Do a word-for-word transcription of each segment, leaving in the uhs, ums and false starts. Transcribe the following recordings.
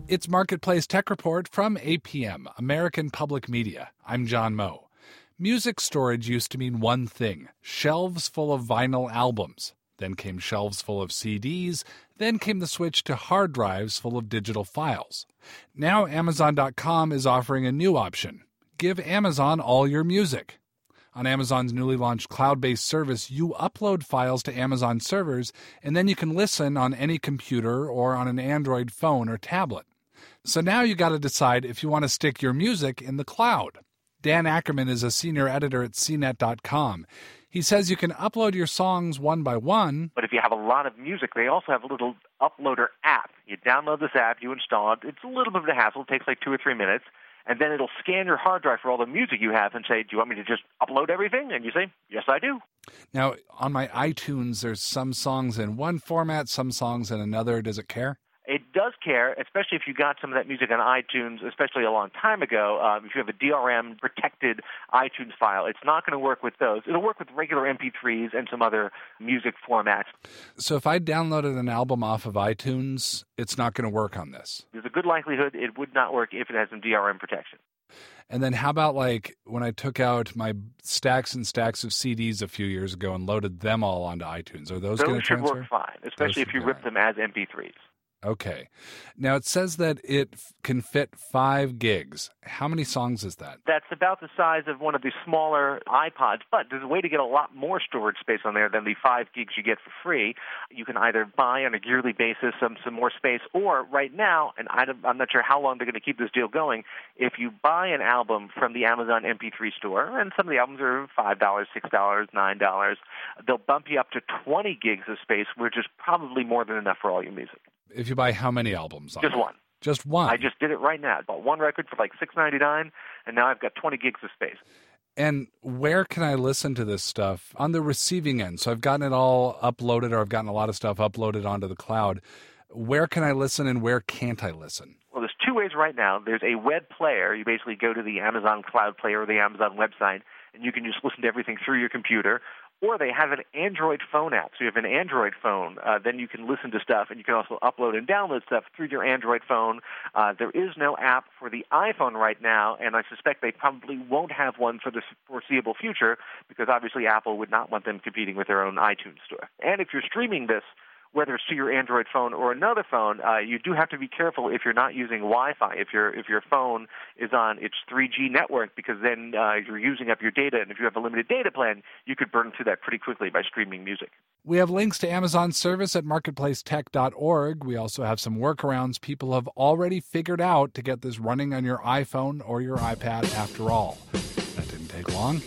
It's Marketplace Tech Report from A P M, American Public Media. I'm John Moe. Music storage used to mean one thing, shelves full of vinyl albums. Then came shelves full of C Ds. Then came the switch to hard drives full of digital files. Now Amazon dot com is offering a new option. Give Amazon all your music. On Amazon's newly launched cloud-based service, you upload files to Amazon servers, and then you can listen on any computer or on an Android phone or tablet. So now you got to decide if you want to stick your music in the cloud. Dan Ackerman is a senior editor at C net dot com. He says you can upload your songs one by one. But if you have a lot of music, they also have a little uploader app. You download this app, you install it. It's a little bit of a hassle. It takes like two or three minutes. And then it'll scan your hard drive for all the music you have and say, do you want me to just upload everything? And you say, yes, I do. Now, on my iTunes, there's some songs in one format, some songs in another. Does it care? It does care, especially if you got some of that music on iTunes, especially a long time ago. Um, if you have a D R M-protected iTunes file, it's not going to work with those. It'll work with regular M P threes and some other music formats. So if I downloaded an album off of iTunes, it's not going to work on this? There's a good likelihood it would not work if it has some D R M protection. And then how about, like, when I took out my stacks and stacks of C Ds a few years ago and loaded them all onto iTunes? Are those, those going to transfer? Those should work fine, especially if you rip them as M P threes. Okay. Now, it says that it f- can fit five gigs. How many songs is that? That's about the size of one of the smaller iPods, but there's a way to get a lot more storage space on there than the five gigs you get for free. You can either buy on a yearly basis some, some more space, or right now, and I'm not sure how long they're going to keep this deal going, if you buy an album from the Amazon M P three store, and some of the albums are five dollars, six dollars, nine dollars, they'll bump you up to twenty gigs of space, which is probably more than enough for all your music. If you buy how many albums? On Just it? one. Just one? I just did it right now. I bought one record for like six ninety-nine, and now I've got twenty gigs of space. And where can I listen to this stuff? On the receiving end. So I've gotten it all uploaded, or I've gotten a lot of stuff uploaded onto the cloud. Where can I listen and where can't I listen? Well, there's two ways right now. There's a web player. You basically go to the Amazon Cloud Player or the Amazon website, and you can just listen to everything through your computer. Or they have an Android phone app. So you have an Android phone, uh, then you can listen to stuff, and you can also upload and download stuff through your Android phone. Uh, there is no app for the iPhone right now, and I suspect they probably won't have one for the foreseeable future because obviously Apple would not want them competing with their own iTunes store. And if you're streaming this, whether it's to your Android phone or another phone, uh, you do have to be careful if you're not using Wi-Fi, if your if your phone is on its three G network, because then uh, you're using up your data, and if you have a limited data plan, you could burn through that pretty quickly by streaming music. We have links to Amazon's service at marketplace tech dot org. We also have some workarounds people have already figured out to get this running on your iPhone or your iPad after all. That didn't take long.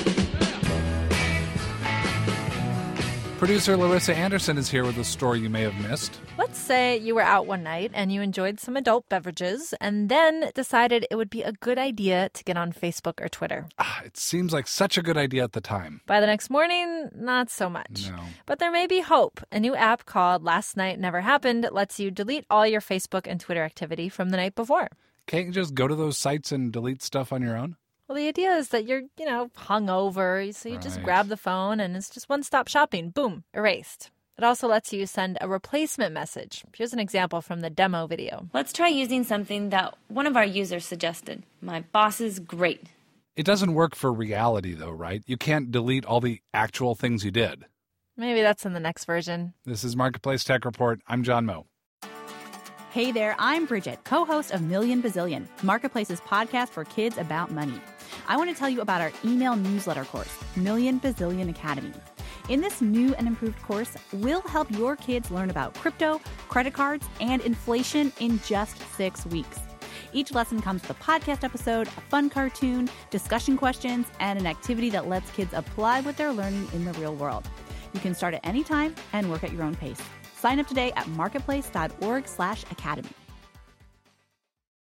Producer Larissa Anderson is here with a story you may have missed. Let's say you were out one night and you enjoyed some adult beverages and then decided it would be a good idea to get on Facebook or Twitter. Ah, it seems like such a good idea at the time. By the next morning, not so much. No. But there may be hope. A new app called Last Night Never Happened lets you delete all your Facebook and Twitter activity from the night before. Can't you just go to those sites and delete stuff on your own? Well, the idea is that you're, you know, hungover, so you Right. just grab the phone and it's just one-stop shopping. Boom, erased. It also lets you send a replacement message. Here's an example from the demo video. Let's try using something that one of our users suggested. My boss is great. It doesn't work for reality, though, right? You can't delete all the actual things you did. Maybe that's in the next version. This is Marketplace Tech Report. I'm John Moe. Hey there, I'm Bridget, co-host of Million Bazillion, Marketplace's podcast for kids about money. I want to tell you about our email newsletter course, Million Bazillion Academy. In this new and improved course, we'll help your kids learn about crypto, credit cards, and inflation in just six weeks. Each lesson comes with a podcast episode, a fun cartoon, discussion questions, and an activity that lets kids apply what they're learning in the real world. You can start at any time and work at your own pace. Sign up today at marketplace dot org slash academy.